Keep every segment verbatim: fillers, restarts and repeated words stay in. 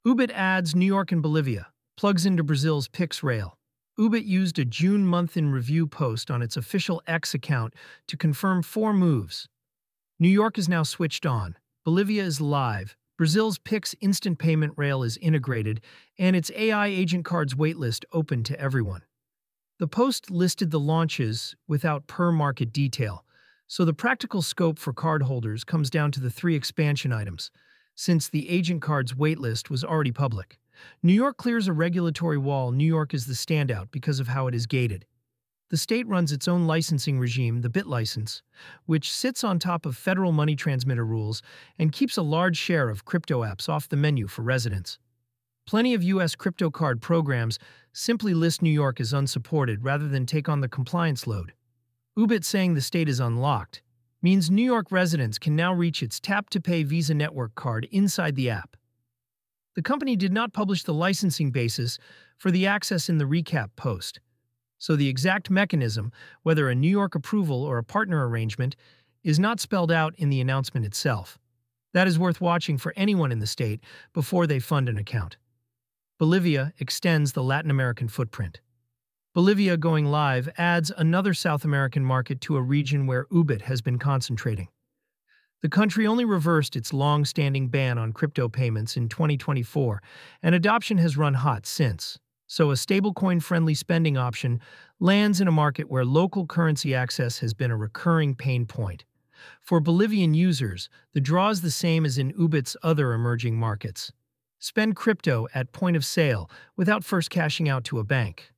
Ubit adds New York and Bolivia, plugs into Brazil's Pix rail. Ubit used a June month in review post on its official X account to confirm four moves. New York is now switched on, Bolivia is live, Brazil's Pix instant payment rail is integrated, and its A I agent cards waitlist open to everyone. The post listed the launches without per-market detail, so the practical scope for cardholders comes down to the three expansion items, since the agent cards waitlist was already public. New York clears a regulatory wall. New York is the standout because of how it is gated. The state runs its own licensing regime, the BitLicense, which sits on top of federal money transmitter rules and keeps a large share of crypto apps off the menu for residents. Plenty of U S crypto card programs simply list New York as unsupported rather than take on the compliance load. Ubit saying the state is unlocked means New York residents can now reach its tap-to-pay Visa network card inside the app. The company did not publish the licensing basis for the access in the recap post, so the exact mechanism, whether a New York approval or a partner arrangement, is not spelled out in the announcement itself. That is worth watching for anyone in the state before they fund an account. Bolivia extends the Latin American footprint. Bolivia going live adds another South American market to a region where Ubit has been concentrating. The country only reversed its long-standing ban on crypto payments in twenty twenty-four, and adoption has run hot since. So a stablecoin-friendly spending option lands in a market where local currency access has been a recurring pain point. For Bolivian users, the draw is the same as in Ubit's other emerging markets. Spend crypto at point of sale without first cashing out to a bank.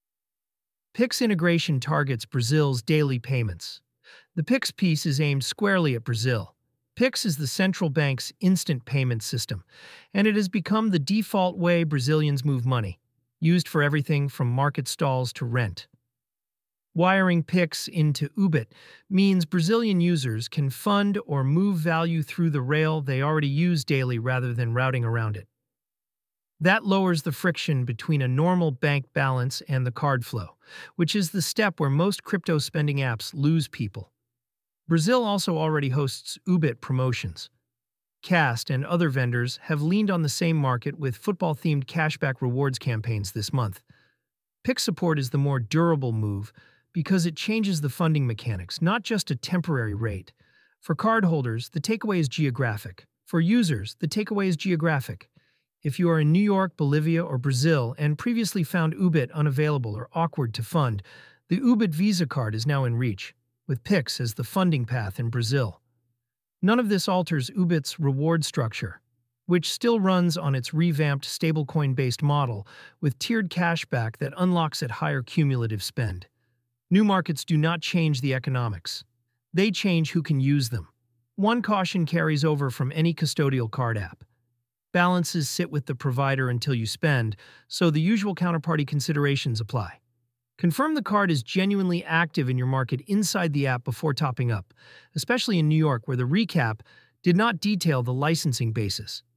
Pix integration targets Brazil's daily payments. The Pix piece is aimed squarely at Brazil. Pix is the central bank's instant payment system, and it has become the default way Brazilians move money, used for everything from market stalls to rent. Wiring Pix into Ubit means Brazilian users can fund or move value through the rail they already use daily rather than routing around it. That lowers the friction between a normal bank balance and the card flow, which is the step where most crypto spending apps lose people. Brazil also already hosts Ubit promotions. Cast and other vendors have leaned on the same market with football-themed cashback rewards campaigns this month. Pix support is the more durable move because it changes the funding mechanics, not just a temporary rate. For cardholders, the takeaway is geographic. For users, the takeaway is geographic. If you are in New York, Bolivia, or Brazil and previously found Ubit unavailable or awkward to fund, the Ubit Visa card is now in reach, with Pix as the funding path in Brazil. None of this alters Ubit's reward structure, which still runs on its revamped stablecoin-based model with tiered cashback that unlocks at higher cumulative spend. New markets do not change the economics. They change who can use them. One caution carries over from any custodial card app. Balances sit with the provider until you spend, so the usual counterparty considerations apply. Confirm the card is genuinely active in your market inside the app before topping up, especially in New York where the recap did not detail the licensing basis.